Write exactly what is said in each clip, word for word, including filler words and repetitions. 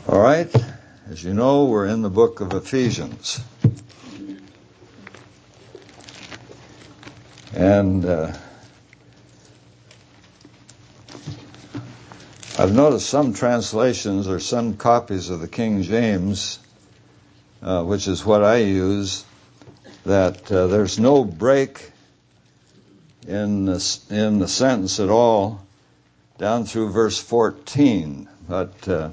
All right, as you know, we're in the book of Ephesians. And uh, I've noticed some translations or some copies of the King James, uh, which is what I use, that uh, there's no break in the, in the sentence at all down through verse fourteen. But uh,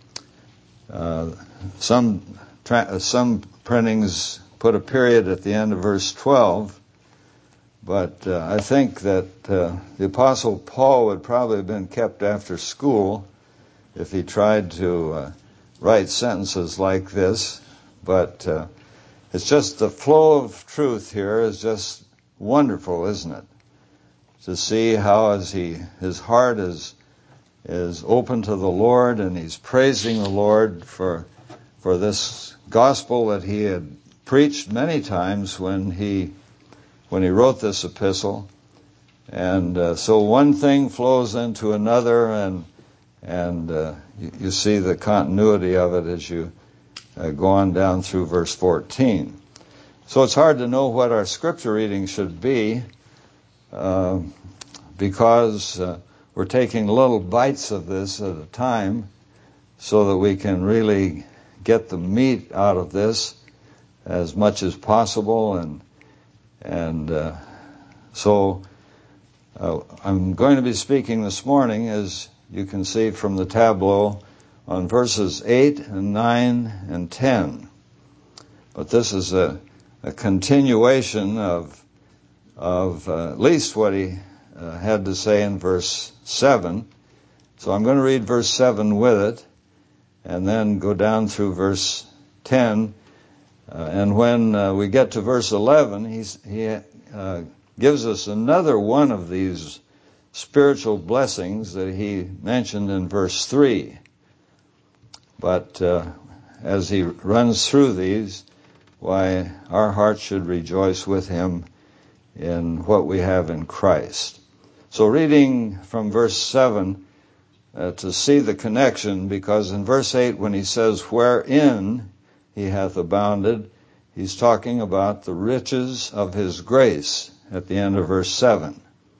uh, some tra- some printings put a period at the end of verse twelve. But uh, I think that uh, the Apostle Paul would probably have been kept after school if he tried to uh, write sentences like this. But uh, it's just the flow of truth here is just wonderful, isn't it? To see how as he his heart is is open to the Lord and he's praising the Lord for for this gospel that he had preached many times when he when he wrote this epistle. And uh, so one thing flows into another, and and uh, you, you see the continuity of it as you uh, go on down through verse fourteen. So it's hard to know what our scripture reading should be uh, because uh, we're taking little bites of this at a time so that we can really get the meat out of this as much as possible. And And uh, so uh, I'm going to be speaking this morning, as you can see from the tableau, on verses eight and nine and ten. But this is a, a continuation of, of uh, at least what he uh, had to say in verse seven. So I'm going to read verse seven with it, and then go down through verse ten. Uh, and when uh, we get to verse eleven, he's, he uh, gives us another one of these spiritual blessings that he mentioned in verse three. But uh, as he runs through these, why, our hearts should rejoice with him in what we have in Christ. So reading from verse seven uh, to see the connection, because in verse eight when he says, wherein he hath abounded, he's talking about the riches of his grace at the end of verse seven.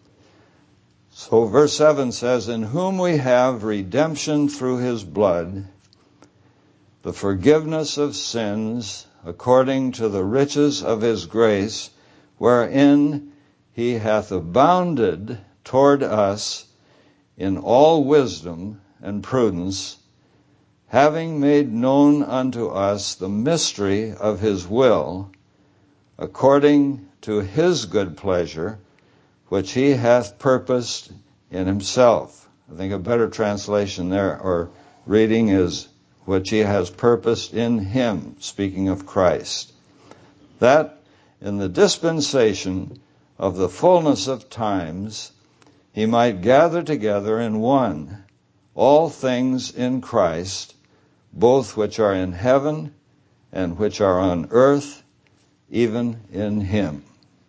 So verse seven says, in whom we have redemption through his blood, the forgiveness of sins, according to the riches of his grace, wherein he hath abounded toward us in all wisdom and prudence, having made known unto us the mystery of his will, according to his good pleasure, which he hath purposed in himself. I think a better translation there, or reading, is which he has purposed in him, speaking of Christ, that in the dispensation of the fullness of times he might gather together in one all things in Christ, both which are in heaven and which are on earth, even in him.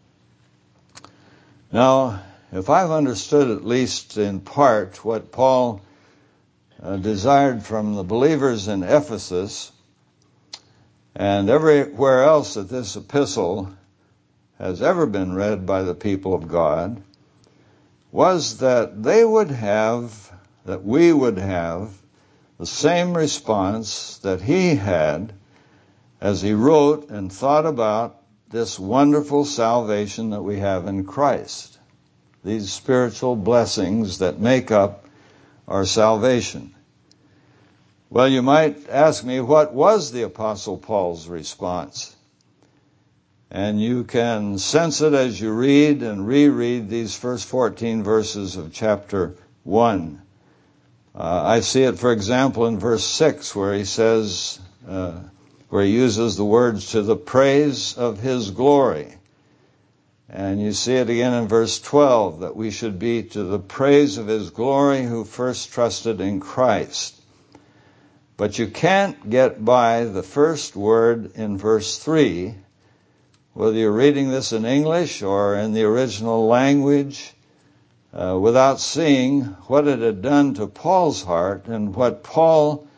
Now, if I've understood at least in part what Paul uh, desired from the believers in Ephesus, and everywhere else that this epistle has ever been read by the people of God, was that they would have, that we would have, the same response that he had as he wrote and thought about this wonderful salvation that we have in Christ, these spiritual blessings that make up our salvation. Well, you might ask me, what was the Apostle Paul's response? And you can sense it as you read and reread these first fourteen verses of chapter one. Uh, I see it, for example, in verse six, where he says, uh, where he uses the words, to the praise of his glory. And you see it again in verse twelve, that we should be to the praise of his glory who first trusted in Christ. But you can't get by the first word in verse three, whether you're reading this in English or in the original language, uh, without seeing what it had done to Paul's heart and what Paul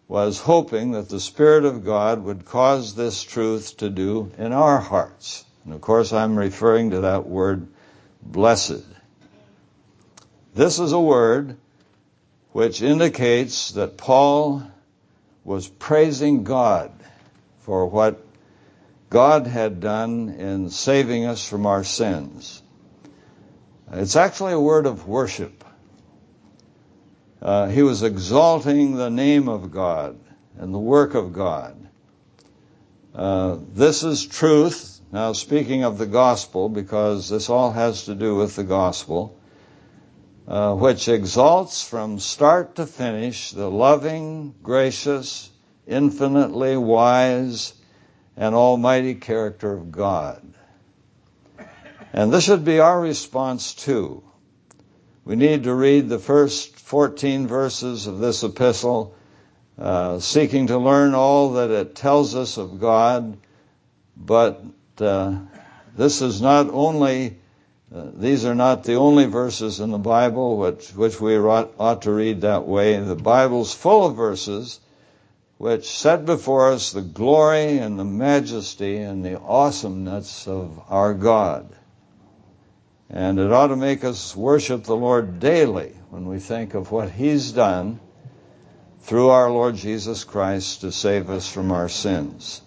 was hoping that the Spirit of God would cause this truth to do in our hearts. And of course, I'm referring to that word, blessed. This is a word which indicates that Paul was praising God for what God had done in saving us from our sins. It's actually a word of worship. Uh, he was exalting the name of God and the work of God. Uh, this is truth. Now, speaking of the gospel, because this all has to do with the gospel, uh, which exalts from start to finish the loving, gracious, infinitely wise, and almighty character of God. And this should be our response too. We need to read the first fourteen verses of this epistle, uh, seeking to learn all that it tells us of God. But uh, this is not only, uh, these are not the only verses in the Bible which, which we ought, ought to read that way. The Bible's full of verses which set before us the glory and the majesty and the awesomeness of our God. And it ought to make us worship the Lord daily when we think of what He's done through our Lord Jesus Christ to save us from our sins.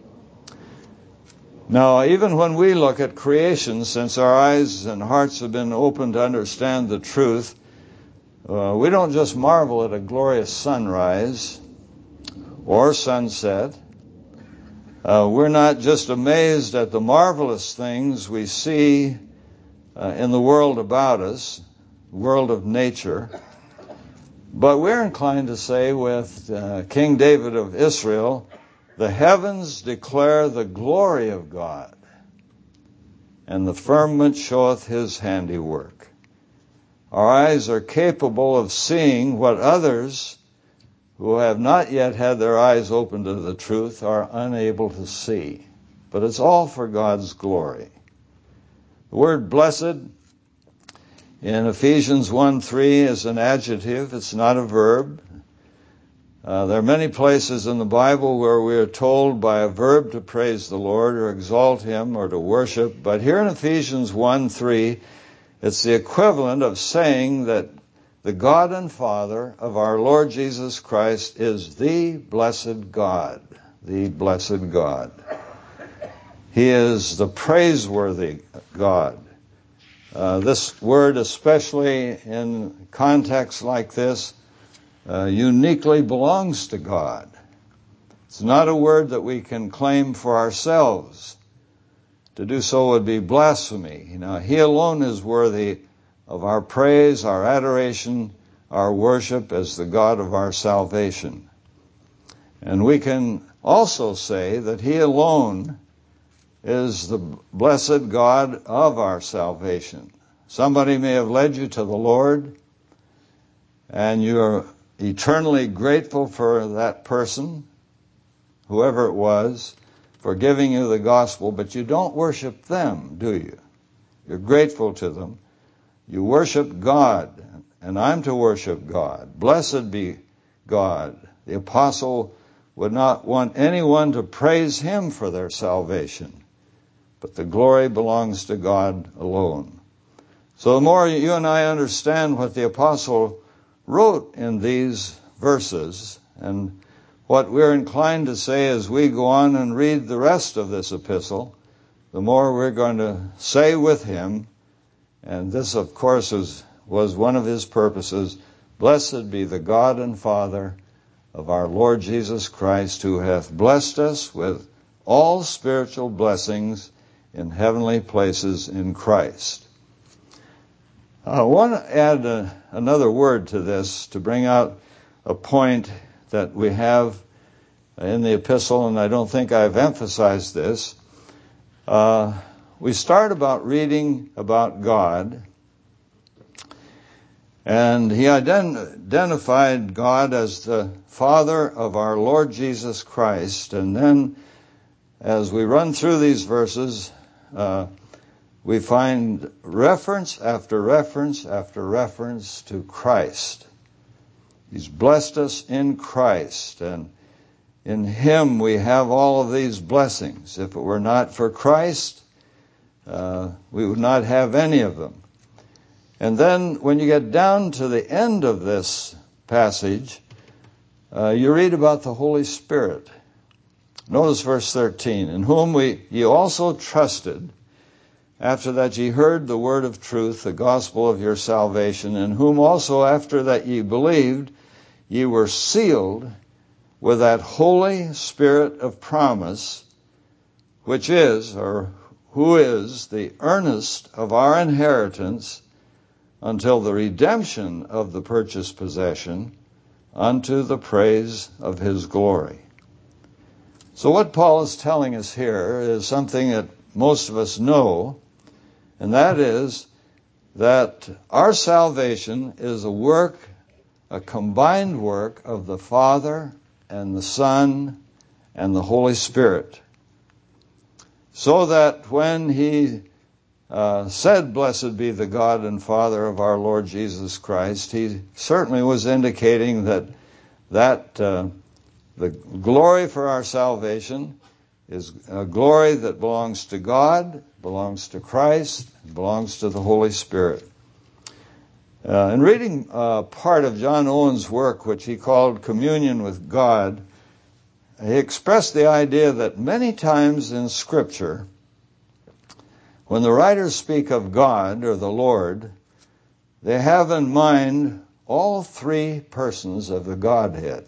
Now, even when we look at creation, since our eyes and hearts have been opened to understand the truth, uh, we don't just marvel at a glorious sunrise or sunset. Uh, we're not just amazed at the marvelous things we see Uh, in the world about us, world of nature. But we're inclined to say with uh, King David of Israel, the heavens declare the glory of God, and the firmament showeth his handiwork. Our eyes are capable of seeing what others who have not yet had their eyes opened to the truth are unable to see. But it's all for God's glory. The word blessed in Ephesians one three is an adjective. It's not a verb. Uh, there are many places in the Bible where we are told by a verb to praise the Lord or exalt Him or to worship. But here in Ephesians one three, it's the equivalent of saying that the God and Father of our Lord Jesus Christ is the blessed God. The blessed God. He is the praiseworthy God. Uh, this word, especially in contexts like this, uh, uniquely belongs to God. It's not a word that we can claim for ourselves. To do so would be blasphemy. You know, He alone is worthy of our praise, our adoration, our worship as the God of our salvation. And we can also say that He alone is the blessed God of our salvation. Somebody may have led you to the Lord, and you're eternally grateful for that person, whoever it was, for giving you the gospel, but you don't worship them, do you? You're grateful to them. You worship God, and I'm to worship God. Blessed be God. The apostle would not want anyone to praise him for their salvation, but the glory belongs to God alone. So the more you and I understand what the apostle wrote in these verses, and what we're inclined to say as we go on and read the rest of this epistle, the more we're going to say with him, and this of course is, was one of his purposes, blessed be the God and Father of our Lord Jesus Christ, who hath blessed us with all spiritual blessings in heavenly places in Christ. I want to add a, another word to this to bring out a point that we have in the epistle, and I don't think I've emphasized this. Uh, we start about reading about God, and he ident- identified God as the Father of our Lord Jesus Christ, and then as we run through these verses, uh, we find reference after reference after reference to Christ. He's blessed us in Christ, and in Him we have all of these blessings. If it were not for Christ, uh, we would not have any of them. And then when you get down to the end of this passage, uh, you read about the Holy Spirit. Notice verse thirteen, in whom we ye also trusted, after that ye heard the word of truth, the gospel of your salvation, in whom also after that ye believed, ye were sealed with that Holy Spirit of promise, which is, or who is, the earnest of our inheritance until the redemption of the purchased possession, unto the praise of His glory. So what Paul is telling us here is something that most of us know, and that is that our salvation is a work, a combined work of the Father and the Son and the Holy Spirit. So that when He uh, said, blessed be the God and Father of our Lord Jesus Christ, He certainly was indicating that that uh, the glory for our salvation is a glory that belongs to God, belongs to Christ, belongs to the Holy Spirit. Uh, in reading uh, part of John Owen's work, which he called Communion with God, he expressed the idea that many times in Scripture, when the writers speak of God or the Lord, they have in mind all three persons of the Godhead.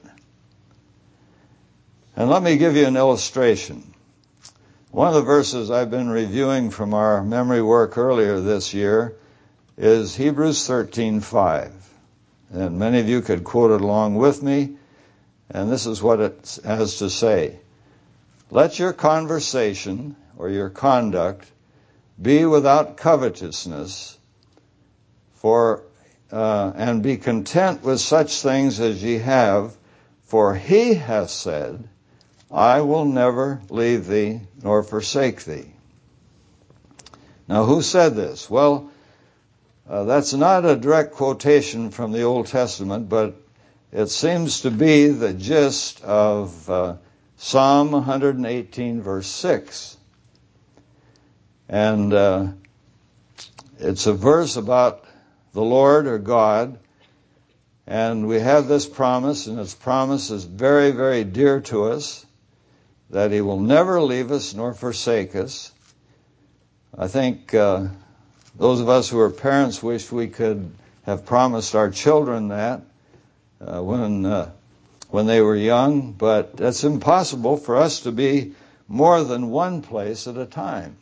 And let me give you an illustration. One of the verses I've been reviewing from our memory work earlier this year is Hebrews thirteen five. And many of you could quote it along with me. And this is what it has to say. Let your conversation or your conduct be without covetousness, for uh, and be content with such things as ye have, for He hath said, I will never leave thee nor forsake thee. Now, who said this? Well, uh, that's not a direct quotation from the Old Testament, but it seems to be the gist of uh, Psalm one eighteen, verse six. And uh, it's a verse about the Lord or God, and we have this promise, and this promise is very, very dear to us, that He will never leave us nor forsake us. I think uh, those of us who are parents wish we could have promised our children that uh, when uh, when they were young, but it's impossible for us to be more than one place at a time.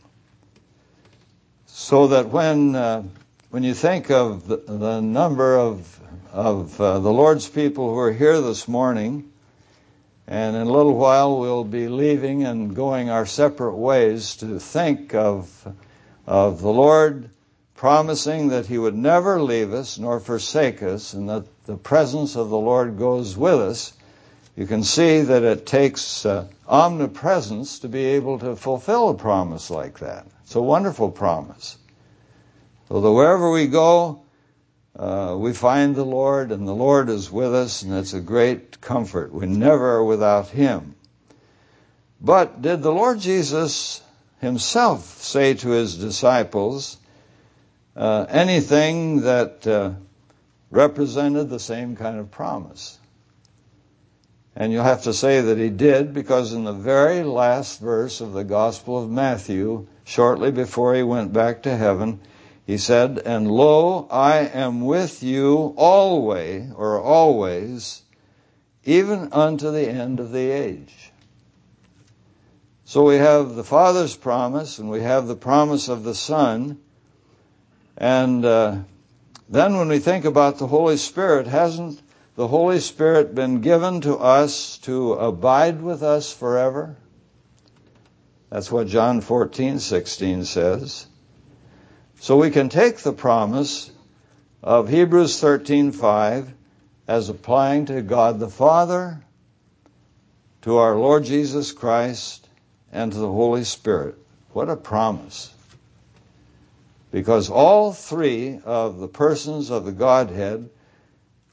So that when uh, when you think of the, the number of of uh, the Lord's people who are here this morning, and in a little while we'll be leaving and going our separate ways, to think of of the Lord promising that He would never leave us nor forsake us, and that the presence of the Lord goes with us, you can see that it takes uh, omnipresence to be able to fulfill a promise like that. It's a wonderful promise. So that wherever we go, Uh, we find the Lord, and the Lord is with us, and it's a great comfort. We never are without Him. But did the Lord Jesus Himself say to His disciples uh, anything that uh, represented the same kind of promise? And you'll have to say that He did, because in the very last verse of the Gospel of Matthew, shortly before He went back to heaven, He said, and lo, I am with you always, or always, even unto the end of the age. So we have the Father's promise, and we have the promise of the Son. And uh, then when we think about the Holy Spirit, hasn't the Holy Spirit been given to us to abide with us forever? That's what John fourteen sixteen says. So we can take the promise of Hebrews thirteen five as applying to God the Father, to our Lord Jesus Christ, and to the Holy Spirit. What a promise. Because all three of the persons of the Godhead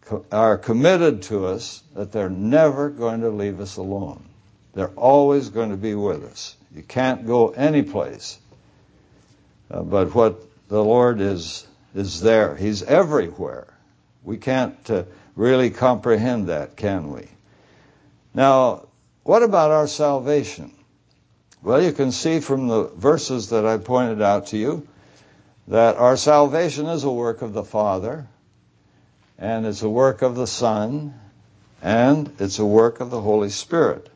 are committed to us that they're never going to leave us alone. They're always going to be with us. You can't go any place. Uh, but what the Lord is is there. He's everywhere. We can't uh, really comprehend that, can we? Now, what about our salvation? Well, you can see from the verses that I pointed out to you that our salvation is a work of the Father, and it's a work of the Son, and it's a work of the Holy Spirit.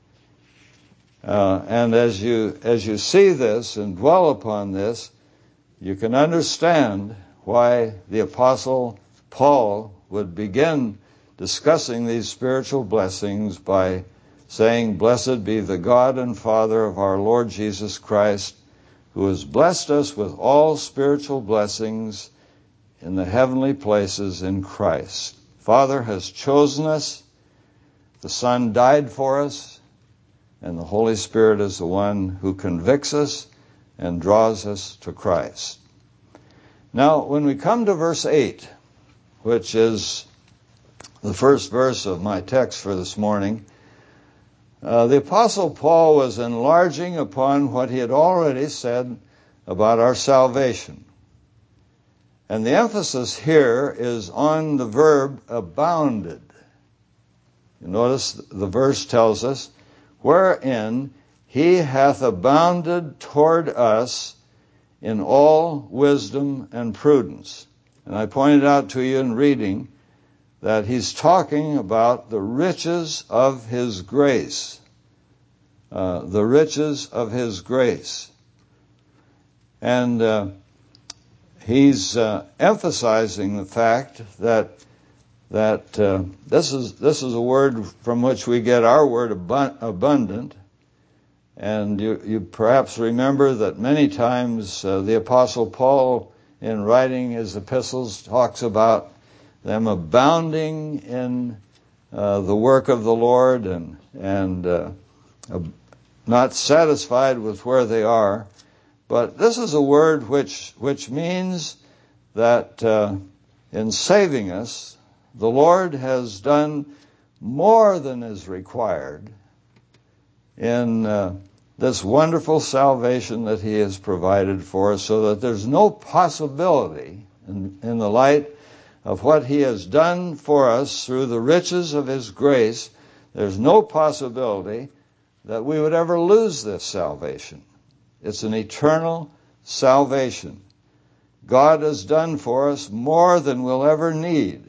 Uh, and as you as you see this and dwell upon this, you can understand why the Apostle Paul would begin discussing these spiritual blessings by saying, "Blessed be the God and Father of our Lord Jesus Christ, who has blessed us with all spiritual blessings in the heavenly places in Christ." Father has chosen us, the Son died for us, and the Holy Spirit is the one who convicts us and draws us to Christ. Now, when we come to verse eight, which is the first verse of my text for this morning, uh, the Apostle Paul was enlarging upon what he had already said about our salvation. And the emphasis here is on the verb abounded. You notice the verse tells us, wherein he hath abounded toward us in all wisdom and prudence. And I pointed out to you in reading that he's talking about the riches of his grace. Uh, the riches of his grace. And uh, he's uh, emphasizing the fact that that uh, this is this is a word from which we get our word abun- abundant. And you, you perhaps remember that many times uh, the Apostle Paul, in writing his epistles, talks about them abounding in uh, the work of the Lord and and uh, uh, not satisfied with where they are. But this is a word which which means that uh, in saving us, the Lord has done more than is required in uh, this wonderful salvation that he has provided for us, so that there's no possibility in, in the light of what he has done for us through the riches of his grace, there's no possibility that we would ever lose this salvation. It's an eternal salvation. God has done for us more than we'll ever need.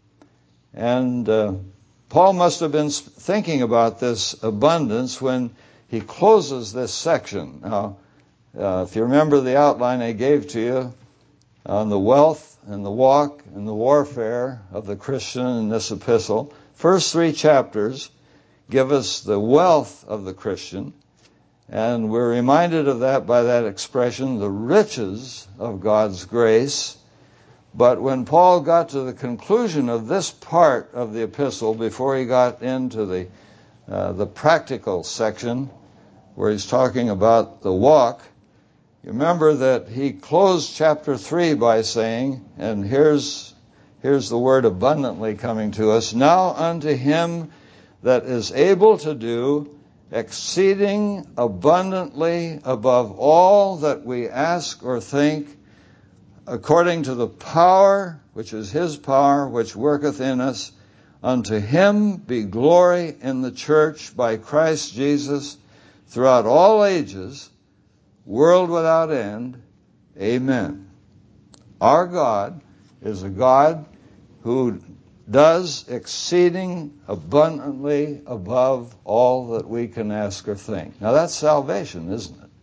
And uh, Paul must have been thinking about this abundance when he closes this section. Now, uh, if you remember the outline I gave to you on the wealth and the walk and the warfare of the Christian in this epistle, first three chapters give us the wealth of the Christian, and we're reminded of that by that expression, the riches of God's grace. But when Paul got to the conclusion of this part of the epistle, before he got into the uh, the practical section, where he's talking about the walk, you remember that he closed chapter three by saying, and here's here's the word abundantly coming to us, now unto him that is able to do exceeding abundantly above all that we ask or think, according to the power, which is his power, which worketh in us. Unto him be glory in the church by Christ Jesus throughout all ages, world without end. Amen. Our God is a God who does exceeding abundantly above all that we can ask or think. Now that's salvation, isn't it?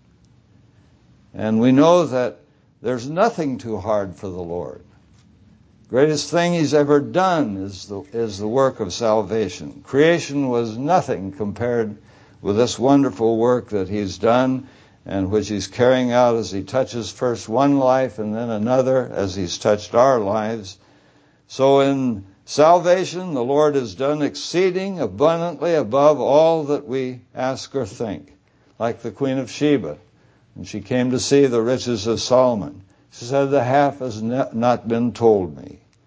And we know that there's nothing too hard for the Lord. Greatest thing he's ever done is the, is the work of salvation. Creation was nothing compared with this wonderful work that he's done and which he's carrying out as he touches first one life and then another as he's touched our lives. So in salvation, the Lord has done exceeding abundantly above all that we ask or think. Like the Queen of Sheba, when she came to see the riches of Solomon, she said, the half has not been told me.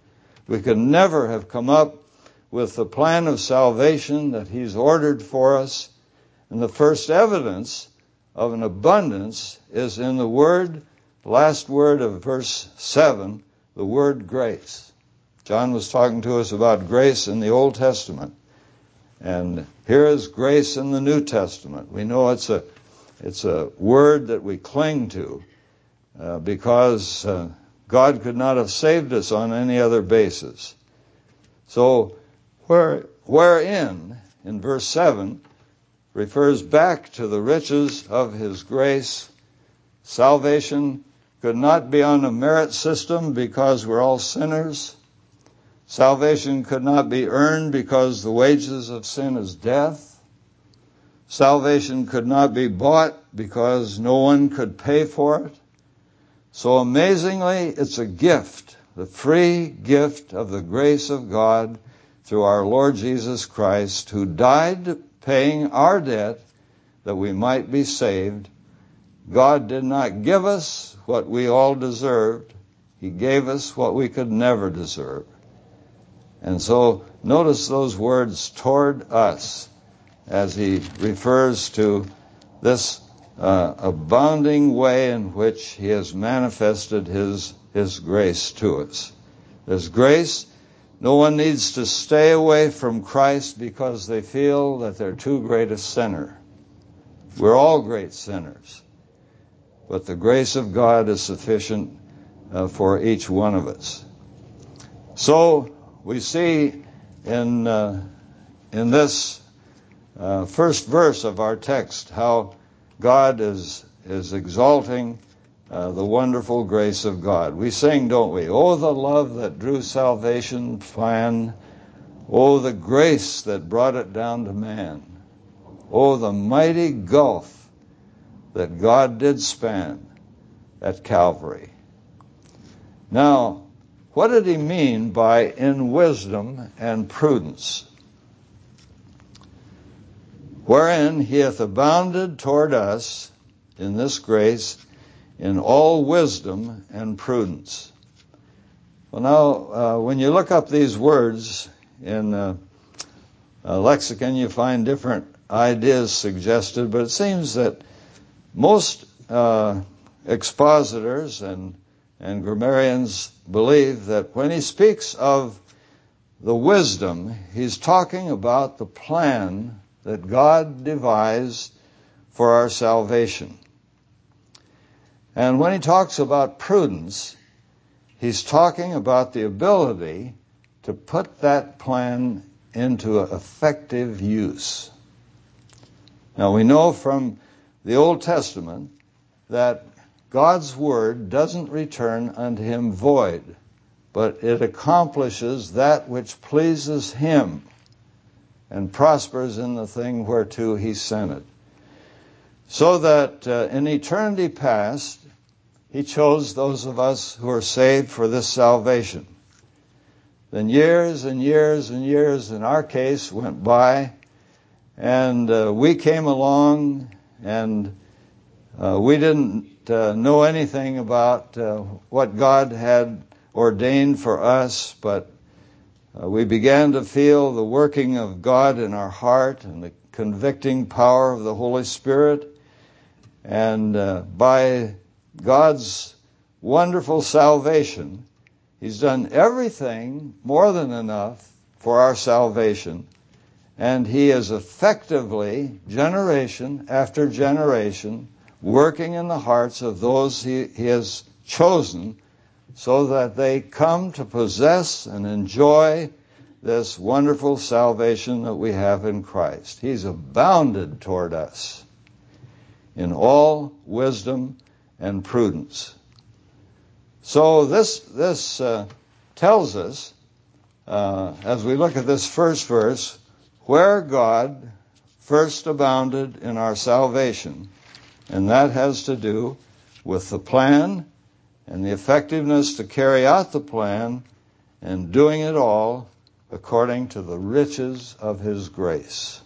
We could never have come up with the plan of salvation that He's ordered for us. And the first evidence of an abundance is in the word, the last word of verse seven, the word grace. John was talking to us about grace in the Old Testament. And here is grace in the New Testament. We know it's a it's a word that we cling to uh, because uh, God could not have saved us on any other basis. So where, wherein, in verse seven, refers back to the riches of His grace. Salvation could not be on a merit system because we're all sinners. Salvation could not be earned because the wages of sin is death. Salvation could not be bought because no one could pay for it. So amazingly, it's a gift, the free gift of the grace of God through our Lord Jesus Christ, who died paying our debt that we might be saved. God did not give us what we all deserved. He gave us what we could never deserve. And so notice those words, toward us, as He refers to this uh, abounding way in which He has manifested His, His grace to us. There's grace. No one needs to stay away from Christ because they feel that they're too great a sinner. We're all great sinners. But the grace of God is sufficient uh, for each one of us. So we see in uh, in this uh, first verse of our text how God is is exalting uh, the wonderful grace of God. We sing, don't we? Oh, the love that drew salvation plan. Oh, the grace that brought it down to man. Oh, the mighty gulf that God did span at Calvary. Now, what did He mean by in wisdom and prudence? Wherein He hath abounded toward us in this grace in all wisdom and prudence. Well, now, uh, when you look up these words in uh, a lexicon, you find different ideas suggested, but it seems that most uh, expositors and, and grammarians believe that when he speaks of the wisdom, he's talking about the plan that God devised for our salvation. And when he talks about prudence, he's talking about the ability to put that plan into effective use. Now we know from the Old Testament that God's word doesn't return unto Him void, but it accomplishes that which pleases Him and prospers in the thing whereto He sent it. So that uh, in eternity past, He chose those of us who are saved for this salvation. Then years and years and years, in our case, went by, and uh, we came along, and uh, we didn't uh, know anything about uh, what God had ordained for us, but uh, we began to feel the working of God in our heart and the convicting power of the Holy Spirit. And uh, by God's wonderful salvation, He's done everything more than enough for our salvation. And He is effectively, generation after generation, working in the hearts of those He, he has chosen so that they come to possess and enjoy this wonderful salvation that we have in Christ. He's abounded toward us in all wisdom and prudence. So this this uh, tells us, uh, as we look at this first verse, where God first abounded in our salvation, and that has to do with the plan and the effectiveness to carry out the plan and doing it all according to the riches of His grace.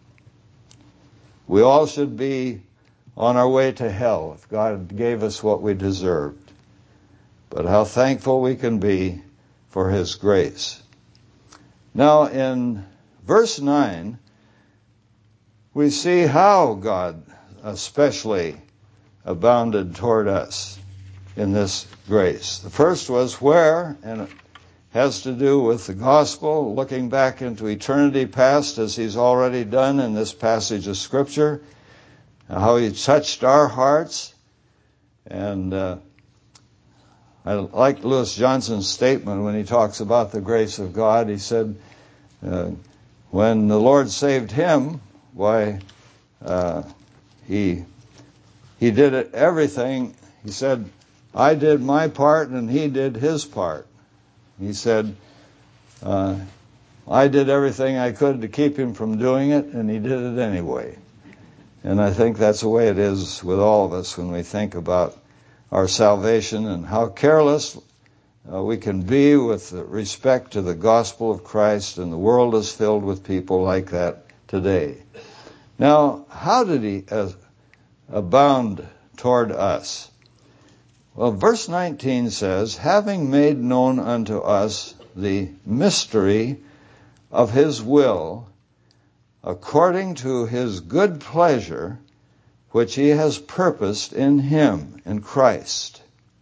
We all should be on our way to hell if God gave us what we deserved. But how thankful we can be for his grace. Now in verse nine, we see how God especially abounded toward us in this grace. The first was where, and it has to do with the gospel, looking back into eternity past as he's already done in this passage of Scripture, how he touched our hearts. And uh, I like Lewis Johnson's statement when he talks about the grace of God. He said, uh, when the Lord saved him, why, uh, he he did it, everything. He said, I did my part and he did his part. He said, uh, I did everything I could to keep him from doing it, and he did it anyway. And I think that's the way it is with all of us when we think about our salvation and how careless uh, we can be with respect to the gospel of Christ, and the world is filled with people like that today. Now, how did he uh, abound toward us? Well, verse nineteen says, having made known unto us the mystery of his will, according to his good pleasure, which he has purposed in him, in Christ.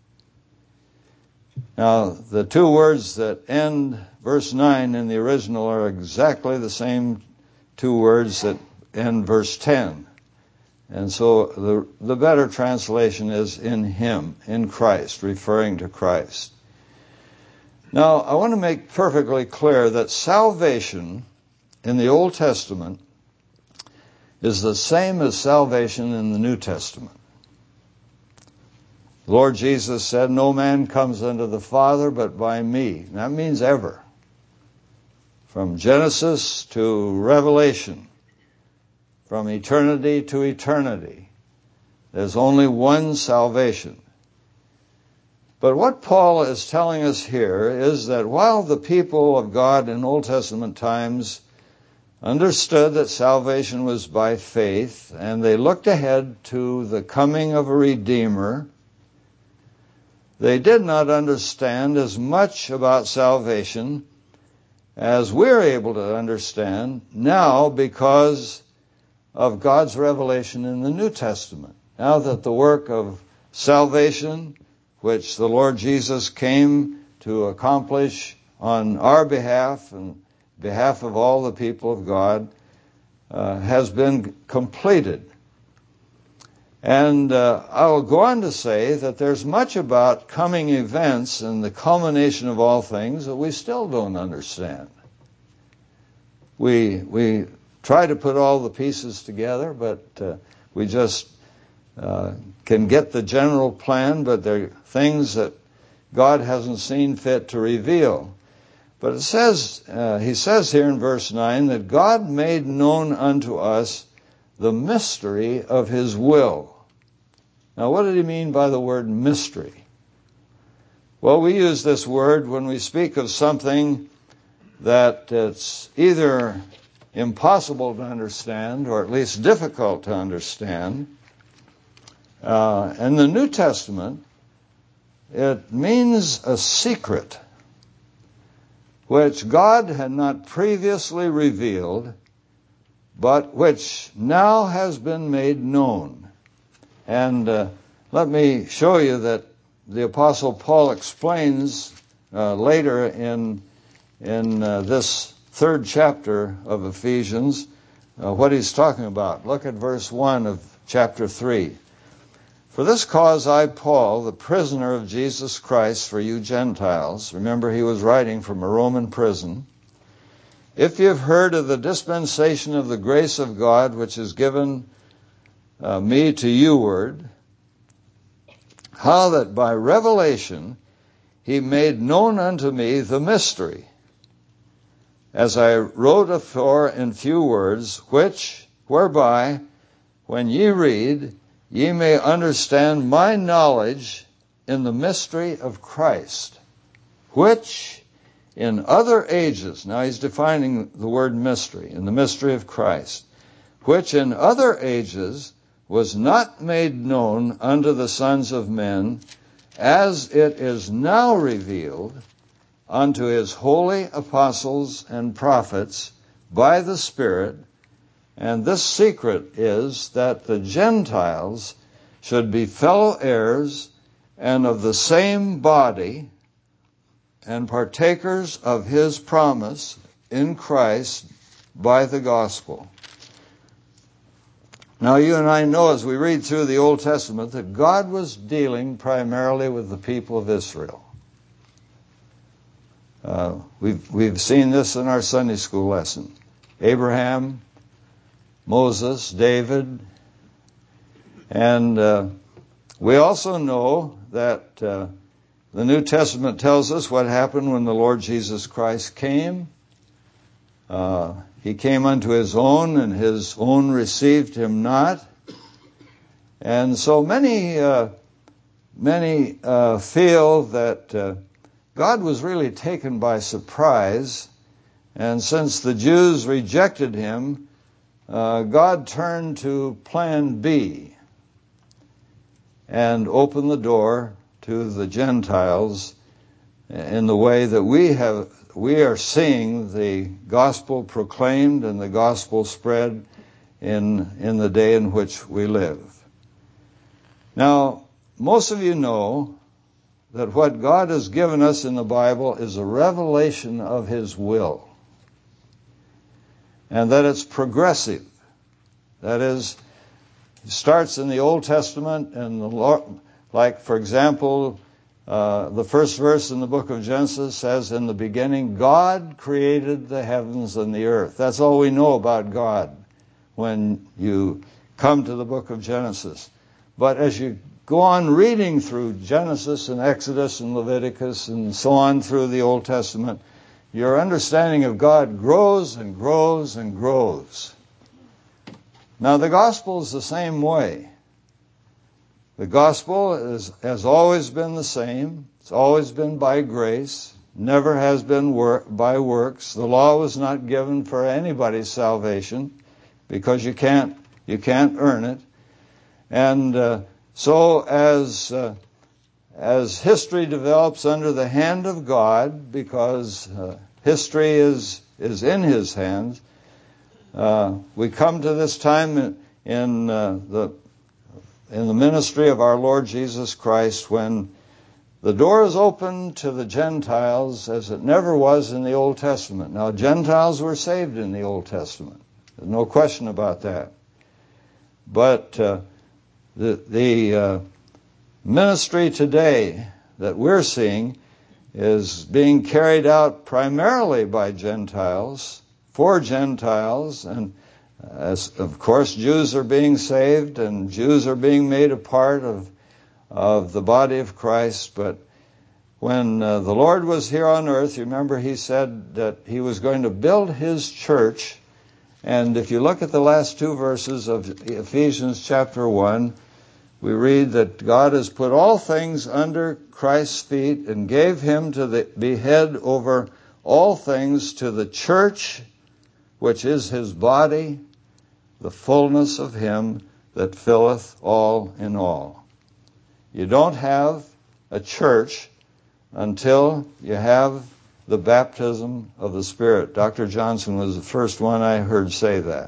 Now, the two words that end verse nine in the original are exactly the same two words that end verse ten. And so the, the better translation is in him, in Christ, referring to Christ. Now, I want to make perfectly clear that salvation in the Old Testament is the same as salvation in the New Testament. The Lord Jesus said, no man comes unto the Father but by me. That means ever. From Genesis to Revelation, from eternity to eternity, there's only one salvation. But what Paul is telling us here is that while the people of God in Old Testament times understood that salvation was by faith, and they looked ahead to the coming of a Redeemer, they did not understand as much about salvation as we're able to understand now because of God's revelation in the New Testament. Now that the work of salvation, which the Lord Jesus came to accomplish on our behalf and behalf of all the people of God, uh, has been completed. And uh, I will go on to say that there's much about coming events and the culmination of all things that we still don't understand. We we try to put all the pieces together, but uh, we just uh, can get the general plan, but there are things that God hasn't seen fit to reveal. But it says, uh, he says here in verse nine, that God made known unto us the mystery of his will. Now, what did he mean by the word mystery? Well, we use this word when we speak of something that it's either impossible to understand or at least difficult to understand. Uh, in the New Testament, it means a secret which God had not previously revealed, but which now has been made known. And uh, let me show you that the Apostle Paul explains uh, later in in uh, this third chapter of Ephesians uh, what he's talking about. Look at verse one of chapter three. For this cause I, Paul, the prisoner of Jesus Christ for you Gentiles, remember he was writing from a Roman prison, if you've heard of the dispensation of the grace of God which is given uh, me to youward, how that by revelation he made known unto me the mystery, as I wrote afore in few words, which, whereby, when ye read, ye may understand my knowledge in the mystery of Christ, which in other ages, now he's defining the word mystery, in the mystery of Christ, which in other ages was not made known unto the sons of men, as it is now revealed unto his holy apostles and prophets by the Spirit. And this secret is that the Gentiles should be fellow heirs and of the same body and partakers of his promise in Christ by the gospel. Now you and I know as we read through the Old Testament that God was dealing primarily with the people of Israel. Uh, we've, we've seen this in our Sunday school lesson. Abraham, Moses, David, and uh, we also know that uh, the New Testament tells us what happened when the Lord Jesus Christ came. Uh, he came unto his own, and his own received him not. And so many, uh, many uh, feel that uh, God was really taken by surprise, and since the Jews rejected him, uh, God turned to plan B and opened the door to the Gentiles in the way that we have, we are seeing the gospel proclaimed and the gospel spread in, in the day in which we live. Now, most of you know that what God has given us in the Bible is a revelation of his will, and that it's progressive. That is, it starts in the Old Testament, and the Lord, like, for example, uh, the first verse in the book of Genesis says, in the beginning, God created the heavens and the earth. That's all we know about God when you come to the book of Genesis. But as you go on reading through Genesis and Exodus and Leviticus and so on through the Old Testament, your understanding of God grows and grows and grows. Now, the gospel is the same way. The gospel is, has always been the same. It's always been by grace. Never has been work, by works. The law was not given for anybody's salvation because you can't, you can't earn it. And uh, so as uh, as history develops under the hand of God, because uh, history is is in his hands, uh, we come to this time in, in uh, the in the ministry of our Lord Jesus Christ when the door is open to the Gentiles as it never was in the Old Testament. Now, Gentiles were saved in the Old Testament. There's no question about that. But uh, the, the uh, ministry today that we're seeing is being carried out primarily by Gentiles, for Gentiles, and as, of course, Jews are being saved and Jews are being made a part of of the body of Christ. But when uh, the Lord was here on earth, you remember he said that he was going to build his church. And if you look at the last two verses of Ephesians chapter one, we read that God has put all things under Christ's feet and gave him to the, be head over all things to the church, which is his body, the fullness of him that filleth all in all. You don't have a church until you have the baptism of the Spirit. Doctor Johnson was the first one I heard say that.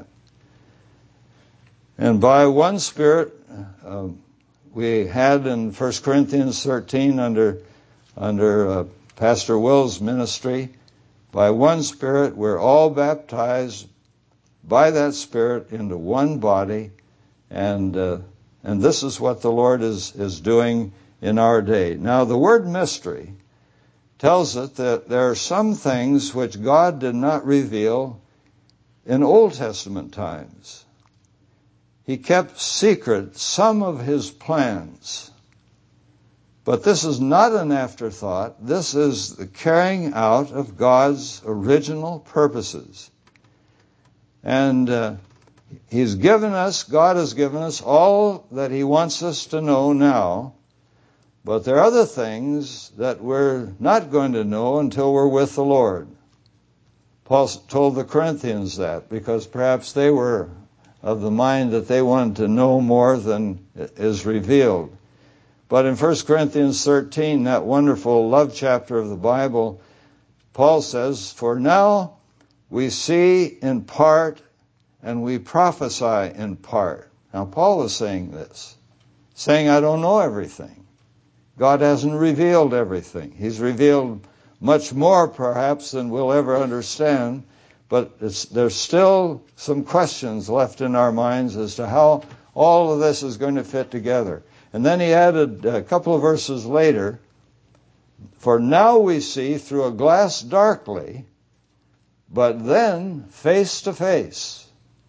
And by one Spirit, uh, we had in First Corinthians thirteen under, under uh, Pastor Will's ministry, by one Spirit we're all baptized by that Spirit into one body, and uh, and this is what the Lord is, is doing in our day. Now, the word mystery tells us that there are some things which God did not reveal in Old Testament times. He kept secret some of his plans. But this is not an afterthought. This is the carrying out of God's original purposes. And uh, He's given us, God has given us all that he wants us to know now. But there are other things that we're not going to know until we're with the Lord. Paul told the Corinthians that because perhaps they were of the mind that they wanted to know more than is revealed. But in First Corinthians thirteen, that wonderful love chapter of the Bible, Paul says, "For now we see in part and we prophesy in part." Now, Paul was saying this, saying, I don't know everything. God hasn't revealed everything. He's revealed much more, perhaps, than we'll ever understand, but it's, there's still some questions left in our minds as to how all of this is going to fit together. And then he added a couple of verses later, "For now we see through a glass darkly, but then face to face.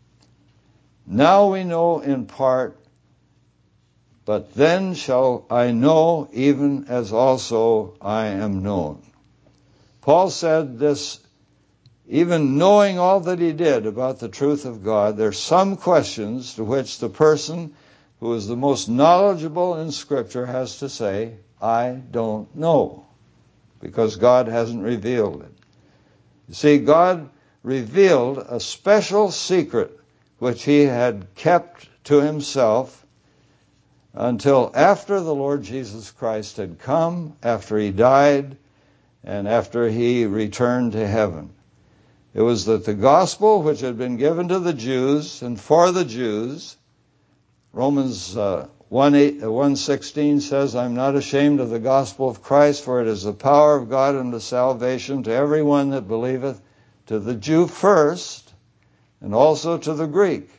Now we know in part, but then shall I know even as also I am known." Paul said this, even knowing all that he did about the truth of God, there's some questions to which the person who is the most knowledgeable in Scripture has to say, I don't know, because God hasn't revealed it. You see, God revealed a special secret which he had kept to himself until after the Lord Jesus Christ had come, after he died, and after he returned to heaven. It was that the gospel which had been given to the Jews and for the Jews, Romans uh, one sixteen says, "I'm not ashamed of the gospel of Christ, for it is the power of God unto salvation to everyone that believeth, to the Jew first, and also to the Greek."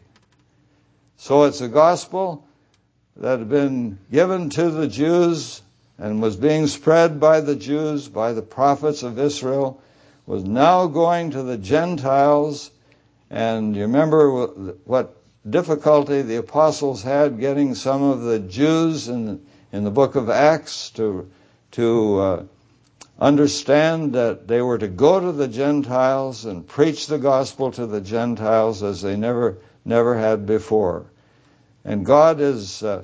So it's a gospel that had been given to the Jews and was being spread by the Jews, by the prophets of Israel, was now going to the Gentiles. And you remember what difficulty the apostles had getting some of the Jews in, in the book of Acts to, to uh, understand that they were to go to the Gentiles and preach the gospel to the Gentiles as they never never had before. And God is uh,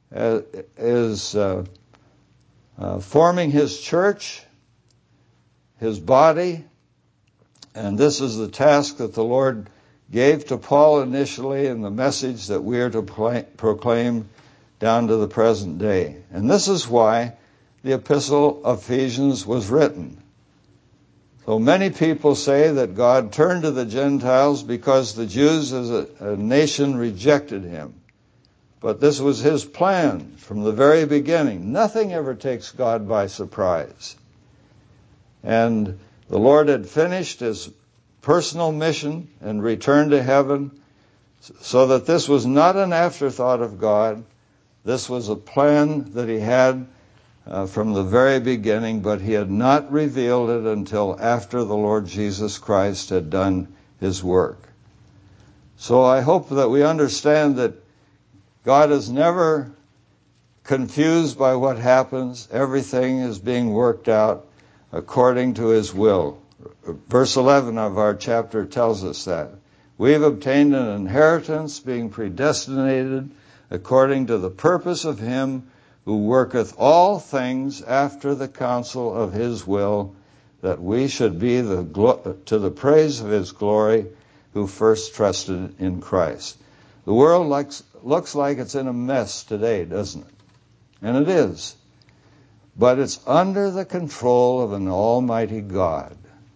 is uh, uh, forming his church, his body, and this is the task that the Lord gave to Paul initially, and the message that we are to pl- proclaim down to the present day. And this is why the epistle of Ephesians was written. So many people say that God turned to the Gentiles because the Jews as a, a nation rejected him. But this was his plan from the very beginning. Nothing ever takes God by surprise. And the Lord had finished his personal mission and returned to heaven, so that this was not an afterthought of God. This was a plan that he had uh, from the very beginning, but he had not revealed it until after the Lord Jesus Christ had done his work. So I hope that we understand that God is never confused by what happens. Everything is being worked out according to his will. Verse eleven of our chapter tells us that. We've obtained an inheritance, being predestinated according to the purpose of him who worketh all things after the counsel of his will, that we should be the glo- to the praise of his glory, who first trusted in Christ. The world looks, looks like it's in a mess today, doesn't it? And it is. But it's under the control of an almighty God.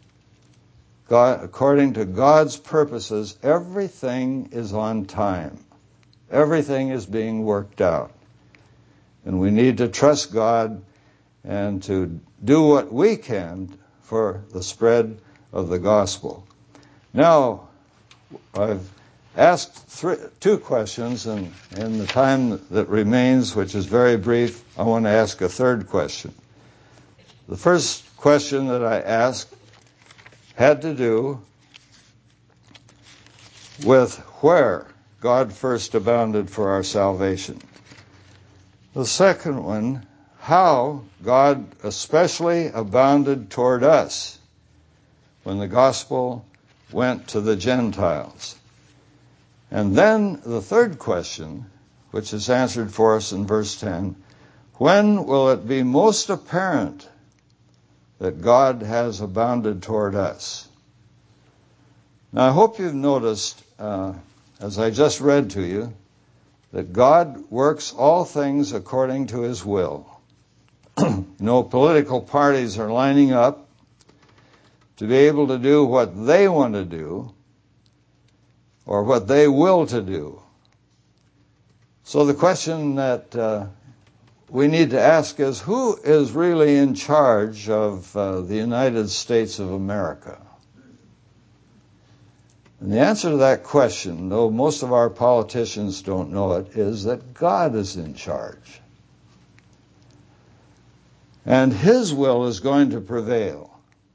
God, according to God's purposes, everything is on time. Everything is being worked out. And we need to trust God and to do what we can for the spread of the gospel. Now, I've asked three, two questions, and in the time that remains, which is very brief, I want to ask a third question. The first question that I asked had to do with where God first abounded for our salvation. The second one, how God especially abounded toward us when the gospel went to the Gentiles. And then the third question, which is answered for us in verse ten, when will it be most apparent that God has abounded toward us? Now, I hope you've noticed, uh, as I just read to you, that God works all things according to his will. No political parties are lining up. to be able to do what they want to do or what they will to do. So the question that uh, we need to ask is, who is really in charge of uh, the United States of America? And the answer to that question, though most of our politicians don't know it, is that God is in charge. And His will is going to prevail.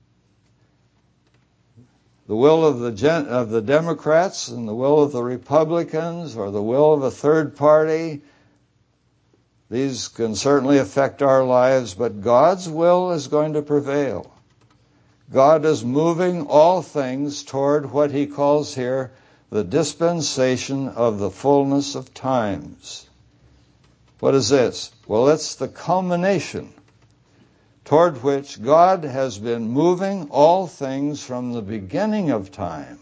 The will of the gen- of the Democrats and the will of the Republicans or the will of a third party, these can certainly affect our lives, but God's will is going to prevail. God is moving all things toward what He calls here the dispensation of the fullness of times. What is this? Well, it's the culmination toward which God has been moving all things from the beginning of time.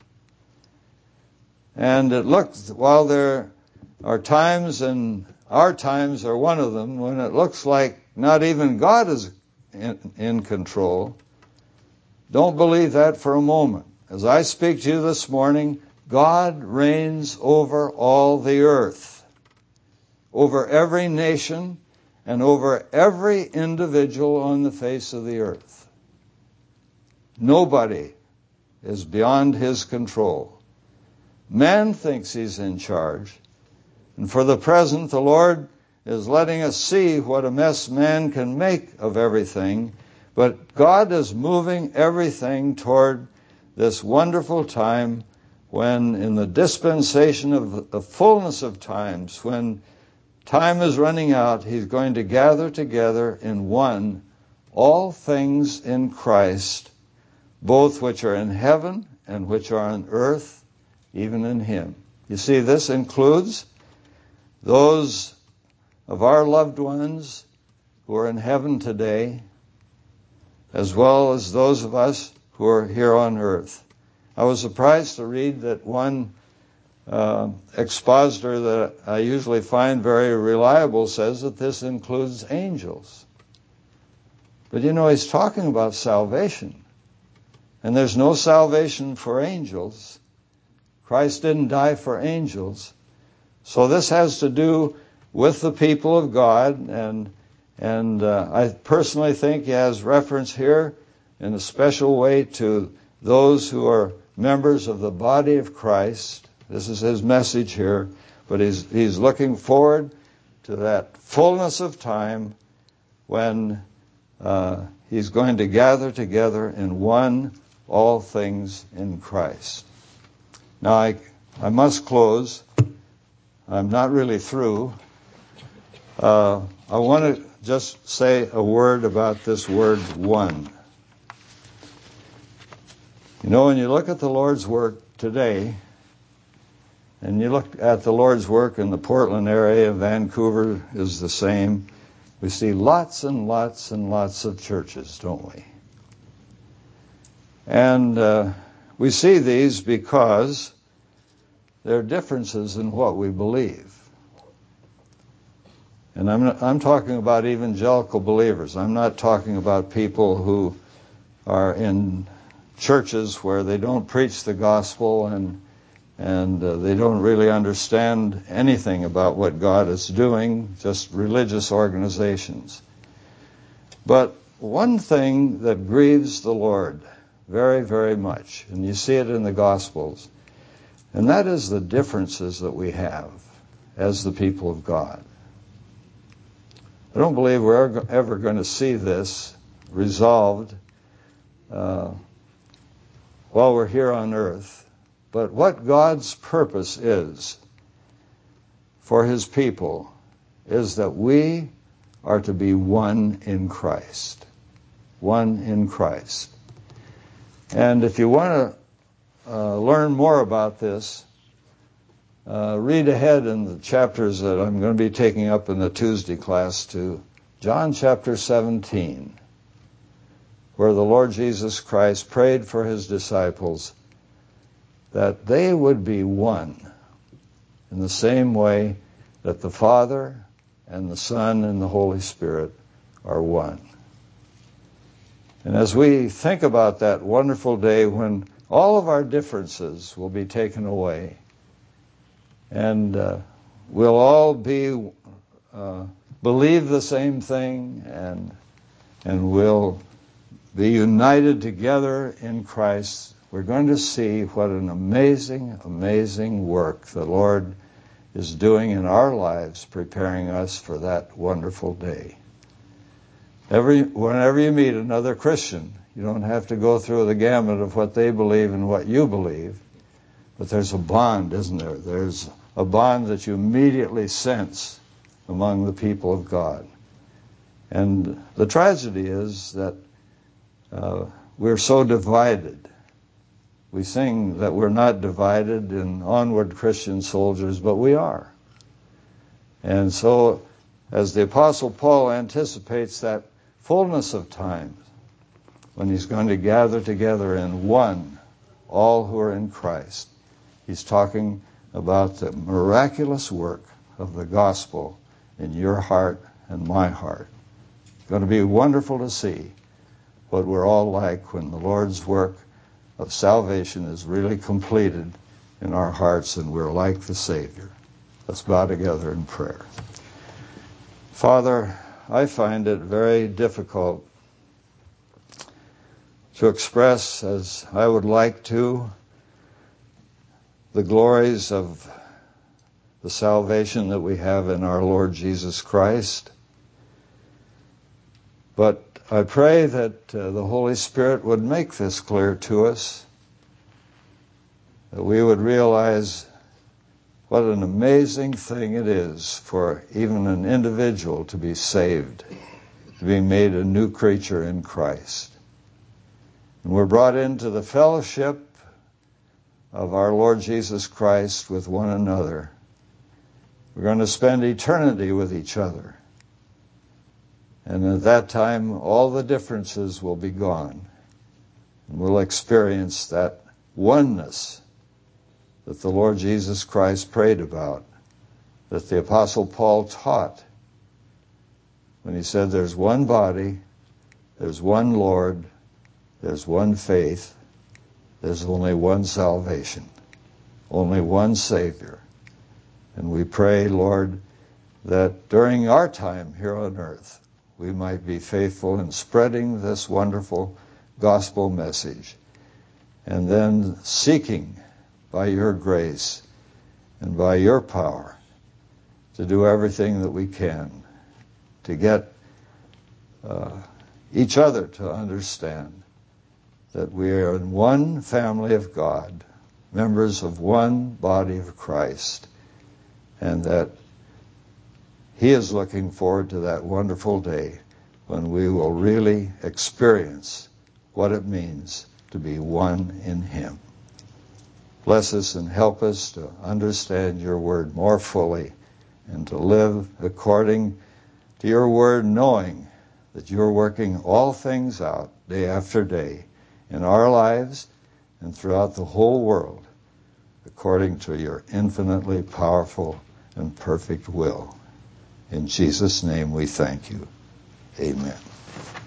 And it looks, while there are times, and our times are one of them, when it looks like not even God is in, in control, don't believe that for a moment. As I speak to you this morning, God reigns over all the earth, over every nation, and over every individual on the face of the earth. Nobody is beyond His control. Man thinks he's in charge, and for the present, the Lord is letting us see what a mess man can make of everything, but God is moving everything toward this wonderful time when, in the dispensation of the fullness of times, when time is running out, He's going to gather together in one all things in Christ, both which are in heaven and which are on earth, even in Him. You see, this includes those of our loved ones who are in heaven today, as well as those of us who are here on earth. I was surprised to read that one Uh, expositor that I usually find very reliable says that this includes angels. But you know, he's talking about salvation. And there's no salvation for angels. Christ didn't die for angels. So this has to do with the people of God, and and uh, I personally think he has reference here in a special way to those who are members of the body of Christ. This is his message here, but he's he's looking forward to that fullness of time when uh, he's going to gather together in one all things in Christ. Now, I, I must close. I'm not really through. Uh, I want to just say a word about this word one. You know, when you look at the Lord's work today, and you look at the Lord's work in the Portland area, Vancouver is the same, we see lots and lots and lots of churches, don't we? And uh, we see these because there are differences in what we believe. And I'm not, I'm talking about evangelical believers. I'm not talking about people who are in churches where they don't preach the gospel and and uh, they don't really understand anything about what God is doing, just religious organizations. But one thing that grieves the Lord very, very much, and you see it in the Gospels, and that is the differences that we have as the people of God. I don't believe we're ever going to see this resolved uh, while we're here on earth. But what God's purpose is for His people is that we are to be one in Christ. One in Christ. And if you want to uh, learn more about this, uh, read ahead in the chapters that I'm going to be taking up in the Tuesday class to John chapter seventeen, where the Lord Jesus Christ prayed for His disciples that they would be one in the same way that the Father and the Son and the Holy Spirit are one. And as we think about that wonderful day when all of our differences will be taken away, and uh, we'll all be uh, believe the same thing, and and we'll be united together in Christ, we're going to see what an amazing, amazing work the Lord is doing in our lives, preparing us for that wonderful day. Every, whenever you meet another Christian, you don't have to go through the gamut of what they believe and what you believe, but there's a bond, isn't there? There's a bond that you immediately sense among the people of God. And the tragedy is that uh, we're so divided. We sing that we're not divided in Onward Christian Soldiers, but we are. And so, as the Apostle Paul anticipates that fullness of time, when he's going to gather together in one all who are in Christ, he's talking about the miraculous work of the gospel in your heart and my heart. It's going to be wonderful to see what we're all like when the Lord's work of salvation is really completed in our hearts and we're like the Savior. Let's bow together in prayer. Father, I find it very difficult to express, as I would like to, the glories of the salvation that we have in our Lord Jesus Christ. But I pray that uh, the Holy Spirit would make this clear to us, that we would realize what an amazing thing it is for even an individual to be saved, to be made a new creature in Christ. And we're brought into the fellowship of our Lord Jesus Christ with one another. We're going to spend eternity with each other. And at that time, all the differences will be gone. And we'll experience that oneness that the Lord Jesus Christ prayed about, that the Apostle Paul taught when he said there's one body, there's one Lord, there's one faith, there's only one salvation, only one Savior. And we pray, Lord, that during our time here on earth, we might be faithful in spreading this wonderful gospel message, and then seeking by your grace and by your power to do everything that we can to get uh, each other to understand that we are in one family of God, members of one body of Christ, and that He is looking forward to that wonderful day when we will really experience what it means to be one in Him. Bless us and help us to understand your word more fully and to live according to your word, knowing that you're working all things out day after day in our lives and throughout the whole world according to your infinitely powerful and perfect will. In Jesus' name we thank you. Amen.